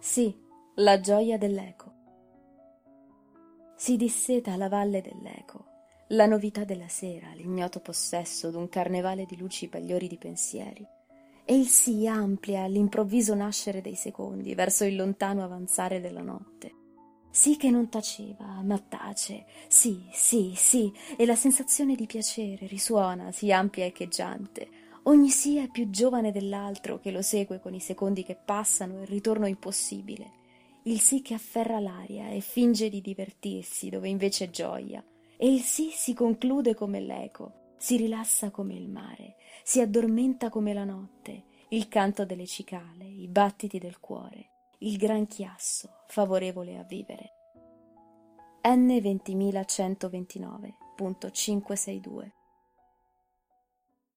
Sì, la gioia dell'eco. Si disseta la valle dell'eco, la novità della sera, l'ignoto possesso d'un carnevale di luci pagliori di pensieri, e il sì amplia all'improvviso nascere dei secondi verso il lontano avanzare della notte. Sì che non taceva, ma tace, sì, sì, sì, e la sensazione di piacere risuona, sì ampia e echeggiante. Ogni sì è più giovane dell'altro che lo segue con i secondi che passano e il ritorno impossibile. Il sì che afferra l'aria e finge di divertirsi dove invece è gioia. E il sì si conclude come l'eco, si rilassa come il mare, si addormenta come la notte, il canto delle cicale, i battiti del cuore, il gran chiasso favorevole a vivere. N 20129.562